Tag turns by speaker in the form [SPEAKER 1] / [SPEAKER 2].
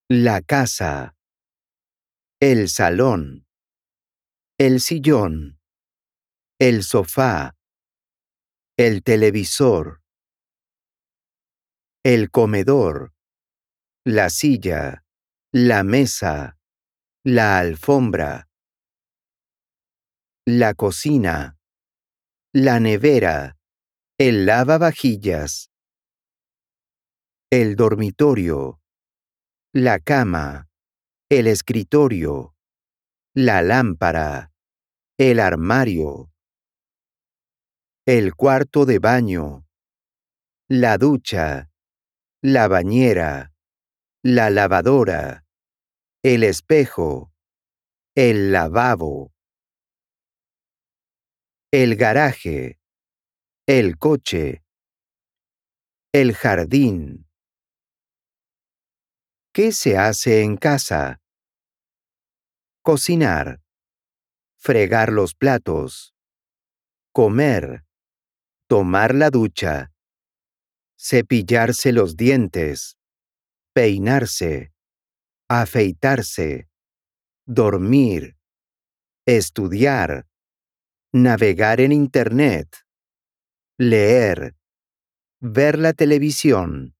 [SPEAKER 1] la casa, el salón, el sillón, el sofá, el televisor, el comedor, la silla, la mesa, la alfombra, la cocina, la nevera, el lavavajillas, el dormitorio, la cama, el escritorio, la lámpara, el armario, el cuarto de baño, la ducha, la bañera, la lavadora, el espejo, el lavabo, el garaje, el coche, el jardín. ¿Qué se hace en casa? Cocinar, fregar los platos, comer, tomar la ducha, cepillarse los dientes, peinarse, afeitarse, dormir, estudiar, navegar en Internet, leer, ver la televisión.